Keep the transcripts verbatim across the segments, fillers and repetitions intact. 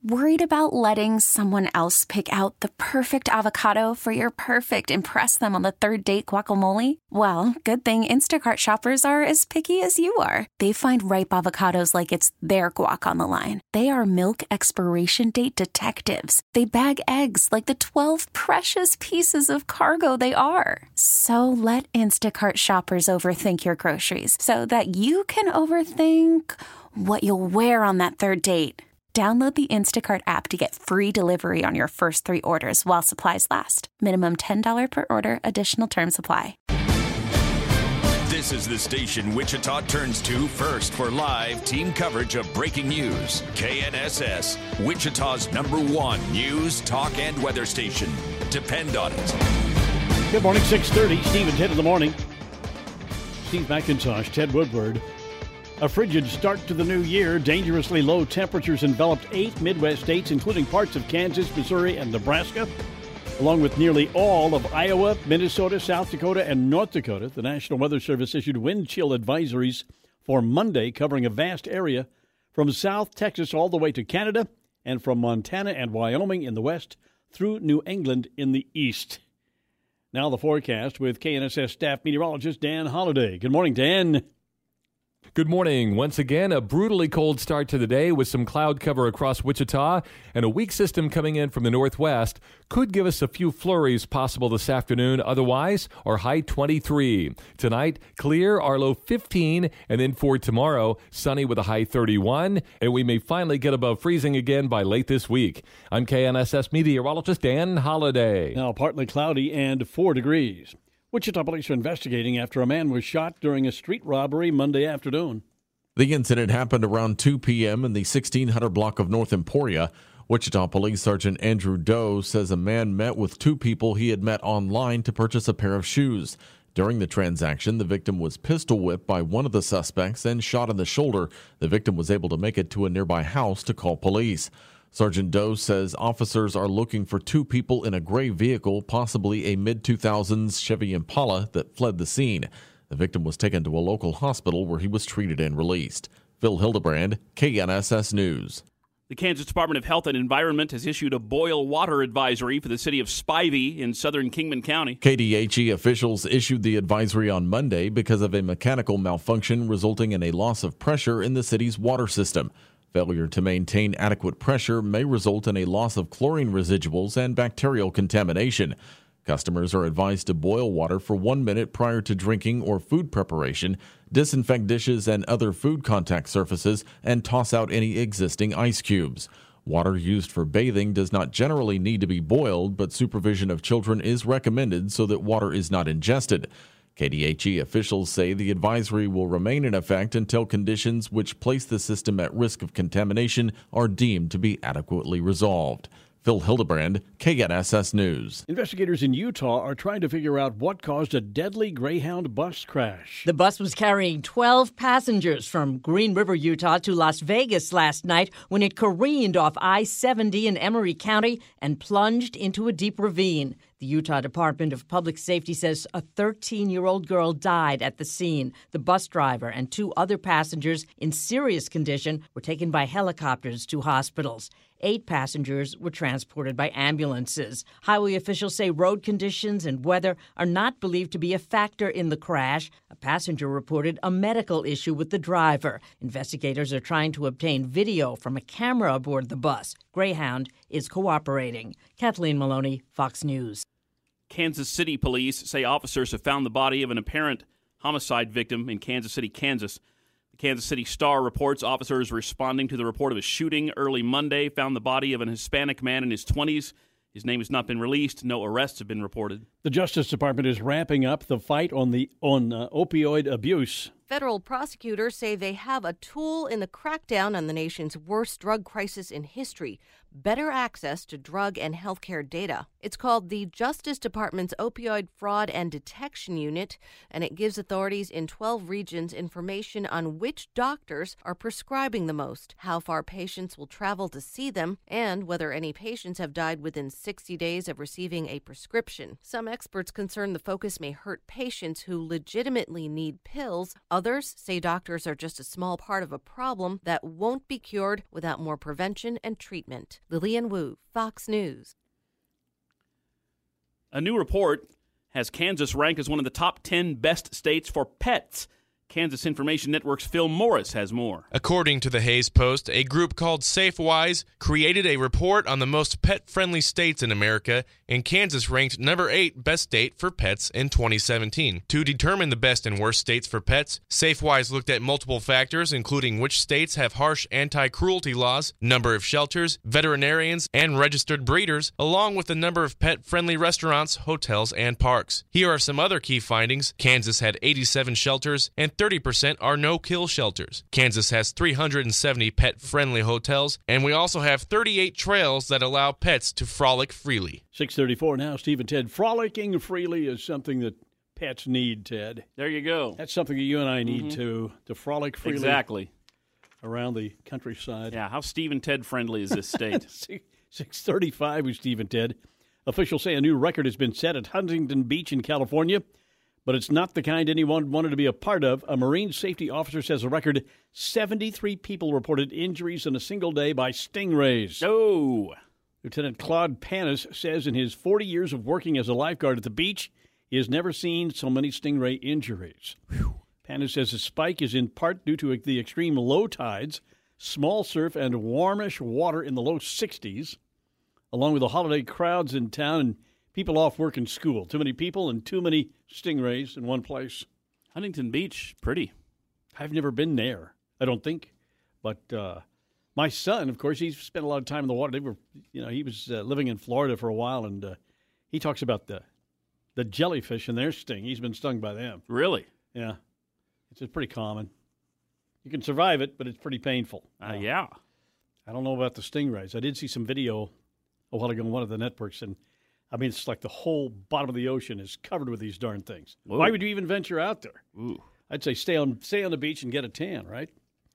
Worried about letting someone else pick out the perfect avocado for your perfect impress them on the third date guacamole? Well, good thing Instacart shoppers are as picky as you are. They find ripe avocados like it's their guac on the line. They are milk expiration date detectives. They bag eggs like the twelve precious pieces of cargo they are. So let Instacart shoppers overthink your groceries so that you can overthink what you'll wear on that third date. Download the Instacart app to get free delivery on your first three orders while supplies last. Minimum ten dollars per order. Additional terms apply. This is the station Wichita turns to first for live team coverage of breaking news. K N S S, Wichita's number one news, talk, and weather station. Depend on it. Good morning, six thirty. Steve and Ted in the morning. Steve McIntosh, Ted Woodward. A frigid start to the new year. Dangerously low temperatures enveloped eight Midwest states, including parts of Kansas, Missouri, and Nebraska, along with nearly all of Iowa, Minnesota, South Dakota, and North Dakota. The National Weather Service issued wind chill advisories for Monday, covering a vast area from South Texas all the way to Canada, and from Montana and Wyoming in the west through New England in the east. Now the forecast with K N S S staff meteorologist Dan Holliday. Good morning, Dan. Good morning. Once again, a brutally cold start to the day with some cloud cover across Wichita, and a weak system coming in from the northwest could give us a few flurries possible this afternoon. Otherwise, our high twenty-three. Tonight, clear, our low fifteen, and then for tomorrow, sunny with a high thirty-one, and we may finally get above freezing again by late this week. I'm K N S S meteorologist Dan Holliday. Now partly cloudy and four degrees. Wichita police are investigating after a man was shot during a street robbery Monday afternoon. The incident happened around two p.m. in the sixteen hundred block of North Emporia. Wichita Police Sergeant Andrew Doe says a man met with two people he had met online to purchase a pair of shoes. During the transaction, the victim was pistol whipped by one of the suspects and shot in the shoulder. The victim was able to make it to a nearby house to call police. Sergeant Doe says officers are looking for two people in a gray vehicle, possibly a mid two thousands Chevy Impala, that fled the scene. The victim was taken to a local hospital where he was treated and released. Phil Hildebrand, K N S S News. The Kansas Department of Health and Environment has issued a boil water advisory for the city of Spivey in southern Kingman County. K D H E officials issued the advisory on Monday because of a mechanical malfunction resulting in a loss of pressure in the city's water system. Failure to maintain adequate pressure may result in a loss of chlorine residuals and bacterial contamination. Customers are advised to boil water for one minute prior to drinking or food preparation, disinfect dishes and other food contact surfaces, and toss out any existing ice cubes. Water used for bathing does not generally need to be boiled, but supervision of children is recommended so that water is not ingested. K D H E officials say the advisory will remain in effect until conditions which place the system at risk of contamination are deemed to be adequately resolved. Phil Hildebrand, K N S S News. Investigators in Utah are trying to figure out what caused a deadly Greyhound bus crash. The bus was carrying twelve passengers from Green River, Utah to Las Vegas last night when it careened off I seventy in Emery County and plunged into a deep ravine. The Utah Department of Public Safety says a thirteen-year-old girl died at the scene. The bus driver and two other passengers in serious condition were taken by helicopters to hospitals. Eight passengers were transported by ambulances. Highway officials say road conditions and weather are not believed to be a factor in the crash. A passenger reported a medical issue with the driver. Investigators are trying to obtain video from a camera aboard the bus. Greyhound is cooperating. Kathleen Maloney, Fox News. Kansas City police say officers have found the body of an apparent homicide victim in Kansas City, Kansas. The Kansas City Star reports officers responding to the report of a shooting early Monday found the body of an Hispanic man in his twenties. His name has not been released. No arrests have been reported. The Justice Department is ramping up the fight on the on uh, opioid abuse. Federal prosecutors say they have a tool in the crackdown on the nation's worst drug crisis in history, better access to drug and healthcare data. It's called the Justice Department's Opioid Fraud and Detection Unit, and it gives authorities in twelve regions information on which doctors are prescribing the most, how far patients will travel to see them, and whether any patients have died within sixty days of receiving a prescription. Some experts concerned the focus may hurt patients who legitimately need pills. Others say doctors are just a small part of a problem that won't be cured without more prevention and treatment. Lillian Wu, Fox News. A new report has Kansas ranked as one of the top ten best states for pets. Kansas Information Network's Phil Morris has more. According to the Hayes Post, a group called SafeWise created a report on the most pet-friendly states in America, and Kansas ranked number eight best state for pets in twenty seventeen. To determine the best and worst states for pets, SafeWise looked at multiple factors, including which states have harsh anti-cruelty laws, number of shelters, veterinarians, and registered breeders, along with the number of pet-friendly restaurants, hotels, and parks. Here are some other key findings. Kansas had eighty-seven shelters, and thirty percent are no-kill shelters. Kansas has three hundred seventy pet-friendly hotels, and we also have thirty-eight trails that allow pets to frolic freely. six thirty-four now, Steve and Ted. Frolicking freely is something that pets need, Ted. There you go. That's something that you and I need Mhm. to, to frolic freely Exactly. around the countryside. Yeah, how Steve and Ted friendly is this state? six thirty-five with Steve and Ted. Officials say a new record has been set at Huntington Beach in California, but it's not the kind anyone wanted to be a part of. A marine safety officer says a record seventy-three people reported injuries in a single day by stingrays. Oh! Lieutenant Claude Panis says in his forty years of working as a lifeguard at the beach, he has never seen so many stingray injuries. Whew. Panis says the spike is in part due to the extreme low tides, small surf, and warmish water in the low sixties, along with the holiday crowds in town and people off work and school. Too many people and too many stingrays in one place. Huntington Beach, pretty. I've never been there, I don't think. But uh, my son, of course, he's spent a lot of time in the water. They were, you know, he was uh, living in Florida for a while, and uh, he talks about the the jellyfish and their sting. He's been stung by them. Really? Yeah. It's uh, pretty common. You can survive it, but it's pretty painful. Uh, yeah. I don't know about the stingrays. I did see some video a while ago on one of the networks, and I mean, it's like the whole bottom of the ocean is covered with these darn things. Whoa. Why would you even venture out there? Ooh. I'd say stay on stay on the beach and get a tan, right?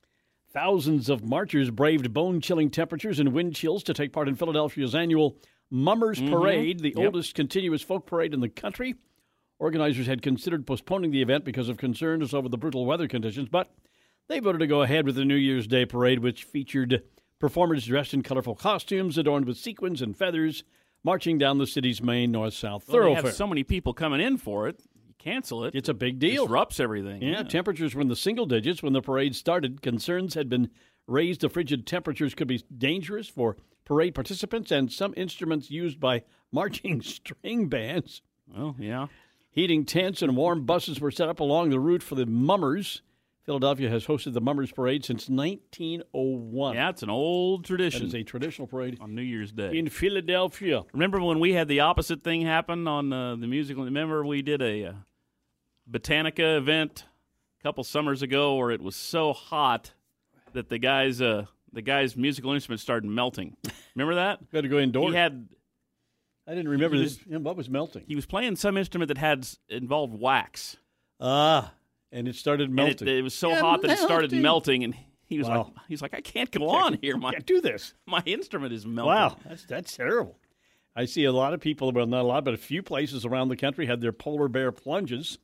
Thousands of marchers braved bone-chilling temperatures and wind chills to take part in Philadelphia's annual Mummers Mm-hmm. Parade, the Yep. oldest continuous folk parade in the country. Organizers had considered postponing the event because of concerns over the brutal weather conditions, but they voted to go ahead with the New Year's Day parade, which featured performers dressed in colorful costumes adorned with sequins and feathers, marching down the city's main north-south Well, they thoroughfare. have so many people coming in for it. You cancel it. It's a big deal. Disrupts everything. Yeah, temperatures were in the single digits when the parade started. Concerns had been raised the frigid temperatures could be dangerous for parade participants and some instruments used by marching string bands. Oh, yeah. Heating tents and warm buses were set up along the route for the Mummers. Philadelphia has hosted the Mummers Parade since nineteen oh one. Yeah, it's an old That tradition is a traditional parade on New Year's Day. in Philadelphia. Remember when we had the opposite thing happen on uh, the musical? Remember we did a uh, Botanica event a couple summers ago where it was so hot that the guys, uh, the guys' musical instruments started melting. Remember that? We had to go indoors. He had. I didn't remember he this. Yeah, what was melting? He was playing some instrument that had involved wax. Ah, and it started And it, melting. it was so Yeah, hot that it started melting. melting, and he was Wow. like, "He's like, I can't go on here. My Can't do this. my instrument is melting." Wow, that's that's terrible. I see a lot of people, well, not a lot, but a few places around the country had their polar bear plunges,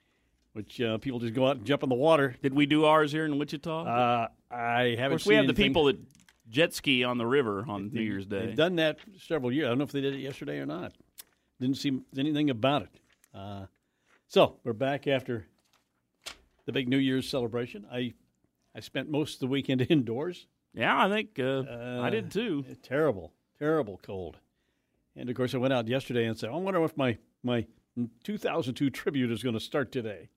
which uh, people just go out and jump in the water. Did we do ours here in Wichita? Uh, I haven't. of course, seen we have the anything. people that jet ski on the river on New Year's Day. They've done that several years. I don't know if they did it yesterday or not. Didn't see anything about it. Uh, so we're back after the big New Year's celebration. I I spent most of the weekend indoors. Yeah, I think uh, Uh, I did too. Terrible, terrible cold. And of course, I went out yesterday and said, "I wonder if my my two thousand two tribute is going to start today."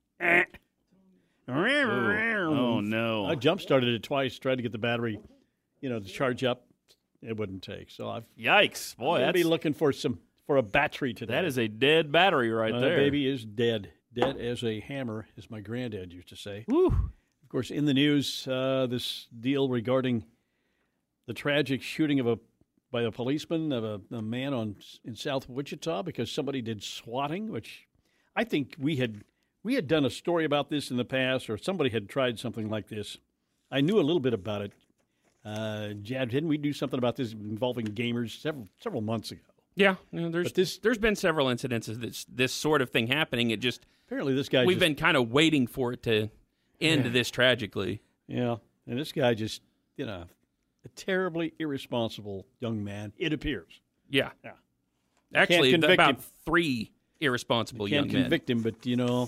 Oh no! I jump started it twice, tried to get the battery, you know, to charge up. It wouldn't take. So I've Yikes, boy! I'm gonna That's, be looking for some for a battery today. that is a dead battery right my there. baby is dead, dead as a hammer, as my granddad used to say. Woo. Of course, in the news, uh, this deal regarding the tragic shooting of a by a policeman of a, a man on in South Wichita because somebody did swatting, which I think we had we had done a story about this in the past, or somebody had tried something like this. I knew a little bit about it. Uh, Jad, didn't we do something about this involving gamers several several months ago? Yeah, you know, there's this, there's been several incidences this this sort of thing happening. It just apparently this guy we've just, been kind of waiting for it to end yeah. this tragically. Yeah, and this guy just you know a terribly irresponsible young man. It appears. Yeah, yeah. Actually, about him. three irresponsible you young can't men. convict him, but you know,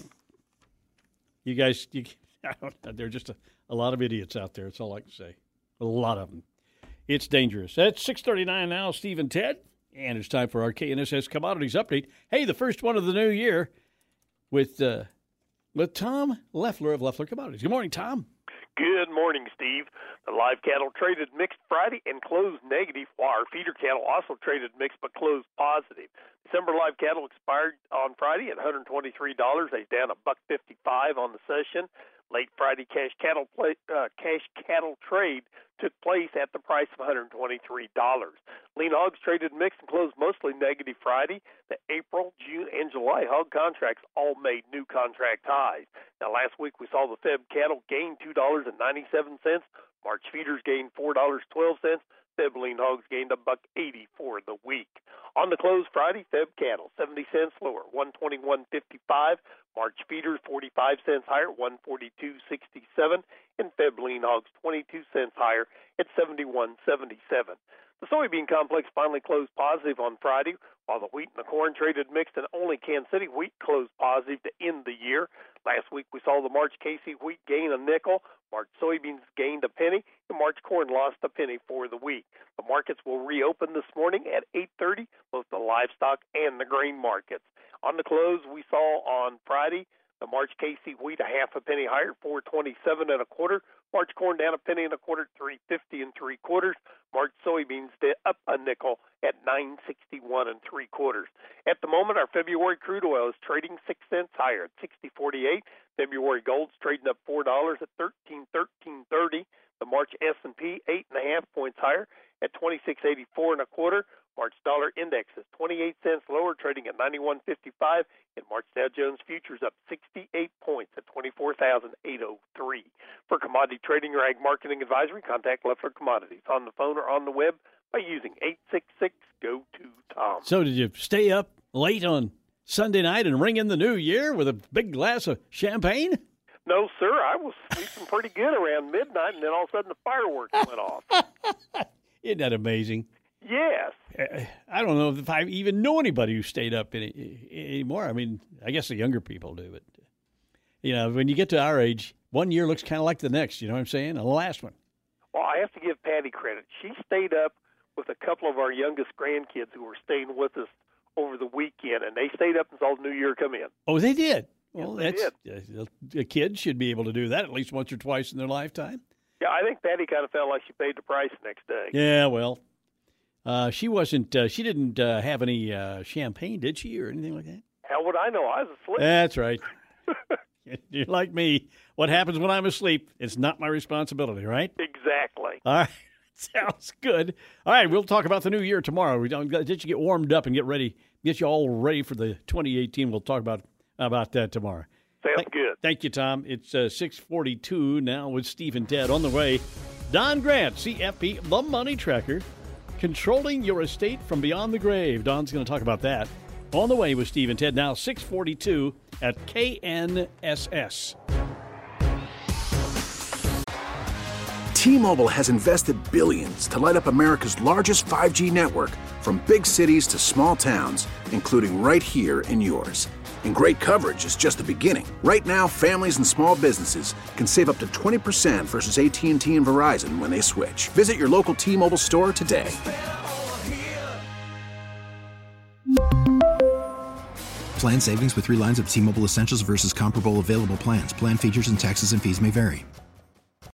you guys, you, I don't know, they're just a, a lot of idiots out there. That's all I can say. A lot of them. It's dangerous. That's six thirty-nine now, Steve and Ted. And it's time for our K N S S Commodities Update. Hey, the first one of the new year with uh, with Tom Leffler of Leffler Commodities. Good morning, Tom. Good morning, Steve. The live cattle traded mixed Friday and closed negative, while our feeder cattle also traded mixed but closed positive. December live cattle expired on Friday at one hundred twenty-three dollars. They're down a buck fifty-five on the session. Late Friday cash cattle play, uh, cash cattle trade took place at the price of one hundred twenty-three dollars. Lean hogs traded mixed and closed mostly negative Friday. The April, June, and July hog contracts all made new contract highs. Now, last week we saw the Feb cattle gain two dollars and ninety-seven cents. March feeders gained four dollars and twelve cents. Feb lean hogs gained a buck eighty for the week. On the close Friday, Feb cattle seventy cents lower, one twenty-one fifty-five. March feeders forty-five cents higher, one forty-two sixty-seven. And Feb lean hogs twenty-two cents higher at seventy-one seventy-seven. The soybean complex finally closed positive on Friday, while the wheat and the corn traded mixed, and only Kansas City wheat closed positive to end the year. Last week we saw the March K C wheat gain a nickel, March soybeans gained a penny, and March corn lost a penny for the week. The markets will reopen this morning at eight thirty, both the livestock and the grain markets. On the close we saw on Friday, the March K C wheat a half a penny higher, four twenty-seven and a quarter. March corn down a penny and a quarter, three fifty and three quarters. March soybeans up a nickel at nine sixty-one and three quarters. At the moment, our February crude oil is trading six cents higher at sixty forty-eight. February gold's trading up four dollars at thirteen thirteen thirty. The March S and P eight and a half points higher at twenty-six eighty-four and a quarter. March dollar index is twenty-eight cents lower, trading at ninety-one fifty-five, and March Dow Jones futures up sixty-eight points at twenty-four thousand eight hundred three. For commodity trading or ag marketing advisory, contact Leffler Commodities on the phone or on the web by using eight six six, G O two, T O M. So did you stay up late on Sunday night and ring in the new year with a big glass of champagne? No, sir. I was sleeping pretty good around midnight, and then all of a sudden the fireworks went off. Isn't that amazing? Yes. I don't know if I even know anybody who stayed up any, anymore. I mean, I guess the younger people do, but, you know, when you get to our age, one year looks kind of like the next, you know what I'm saying? The last one. Well, I have to give Patty credit. She stayed up with a couple of our youngest grandkids who were staying with us over the weekend, and they stayed up and saw the new year come in. Oh, they did? Well, yes, that's did. Uh, a kid should be able to do that at least once or twice in their lifetime. Yeah, I think Patty kind of felt like she paid the price the next day. Yeah, well, uh, she wasn't. Uh, she didn't uh, have any uh, champagne, did she, or anything like that? How would I know? I was asleep. That's right. You're like me. What happens when I'm asleep? It's not my responsibility, right? Exactly. All right. Sounds good. All right, we'll talk about the new year tomorrow. We don't get you get warmed up and get ready, get you all ready for the twenty eighteen. We'll talk about about that tomorrow. Sounds Th- good. Thank you, Tom. It's uh, six forty-two now with Steve and Ted on the way. Don Grant, C F P, the Money Tracker, controlling your estate from beyond the grave. Don's going to talk about that on the way with Steve and Ted. Now six forty-two at K N S S. T-Mobile has invested billions to light up America's largest five G network, from big cities to small towns, including right here in yours. And great coverage is just the beginning. Right now, families and small businesses can save up to twenty percent versus A T and T and Verizon when they switch. Visit your local T-Mobile store today. Plan savings with three lines of T-Mobile Essentials versus comparable available plans. Plan features and taxes and fees may vary.